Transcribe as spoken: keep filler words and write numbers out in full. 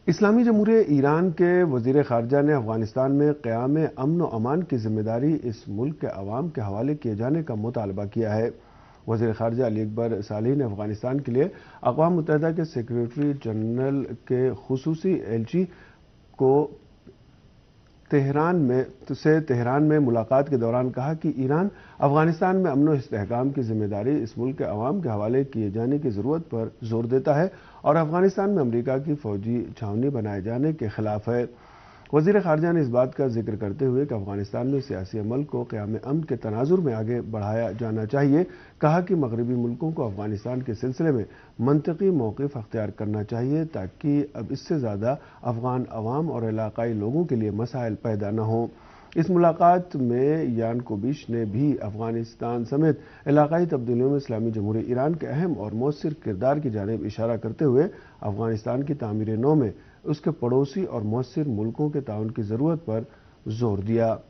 اسلامی جمہوریہ ایران کے وزیر خارجہ نے افغانستان میں قیام امن و امان کی ذمہ داری اس ملک کے عوام کے حوالے کیے جانے کا مطالبہ کیا ہے۔ وزیر خارجہ علی اکبر صالح نے افغانستان کے لیے اقوام متحدہ کے سیکریٹری جنرل کے خصوصی ایلچی کو تہران میں سے تہران میں ملاقات کے دوران کہا کہ ایران افغانستان میں امن و استحکام کی ذمہ داری اس ملک کے عوام کے حوالے کیے جانے کی ضرورت پر زور دیتا ہے اور افغانستان میں امریکہ کی فوجی چھاؤنی بنائے جانے کے خلاف ہے۔ وزیر خارجہ نے اس بات کا ذکر کرتے ہوئے کہ افغانستان میں سیاسی عمل کو قیام امن کے تناظر میں آگے بڑھایا جانا چاہیے، کہا کہ مغربی ملکوں کو افغانستان کے سلسلے میں منطقی موقف اختیار کرنا چاہیے تاکہ اب اس سے زیادہ افغان عوام اور علاقائی لوگوں کے لیے مسائل پیدا نہ ہوں۔ اس ملاقات میں یان کوبیش نے بھی افغانستان سمیت علاقائی تبدیلیوں میں اسلامی جمہوریہ ایران کے اہم اور مؤثر کردار کی جانب اشارہ کرتے ہوئے افغانستان کی تعمیر نو میں اس کے پڑوسی اور مؤثر ملکوں کے تعاون کی ضرورت پر زور دیا۔